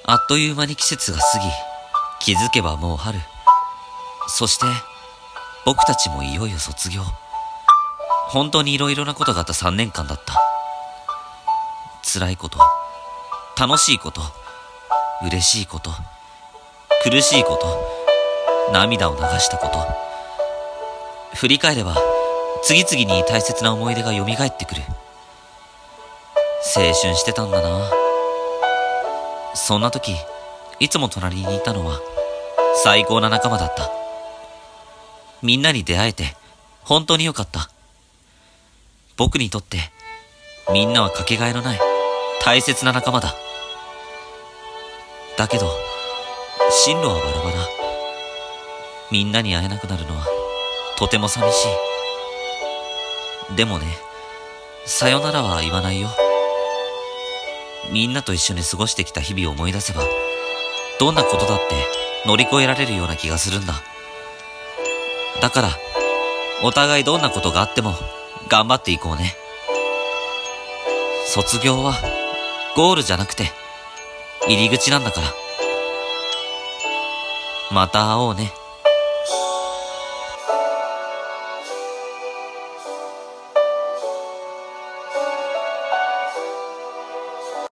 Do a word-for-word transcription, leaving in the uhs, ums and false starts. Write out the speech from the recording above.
あっという間に季節が過ぎ、気づけばもう春。そして、僕たちもいよいよ卒業。本当にいろいろなことがあったさんねんかんだった。辛いこと、楽しいこと、嬉しいこと、苦しいこと、涙を流したこと。振り返れば、次々に大切な思い出が蘇ってくる。青春してたんだな。そんな時、いつも隣にいたのは最高な仲間だった。みんなに出会えて本当によかった。僕にとってみんなはかけがえのない大切な仲間だ。だけど進路はバラバラ。みんなに会えなくなるのはとても寂しい。でもね、さよならは言わないよ。みんなと一緒に過ごしてきた日々を思い出せば、どんなことだって乗り越えられるような気がするんだ。だから、お互いどんなことがあっても頑張っていこうね。卒業はゴールじゃなくて入り口なんだから。また会おうね。